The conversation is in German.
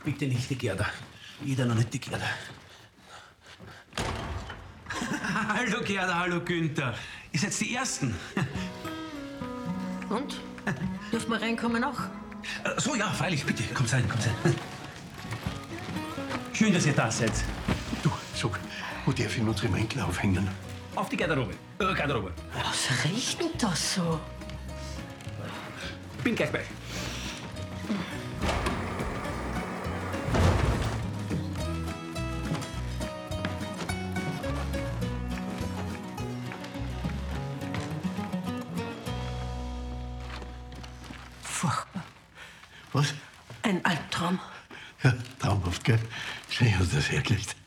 Bitte nicht die Gerda. Jeder noch nicht die Gerda. Hallo Gerda, hallo Günther. Ihr seid die Ersten. Und? Dürfen wir reinkommen auch? So, ja, freilich, bitte. Kommt rein, kommt rein. Schön, dass ihr da seid. Du, sag, wo darf ich unsere Mäntel aufhängen? Auf die Garderobe. Garderobe. Was riecht denn das so? Bin gleich bei. Furchtbar. Was? Ein Albtraum. Ja, traumhaft, gell? Schön hast du das hergelegt.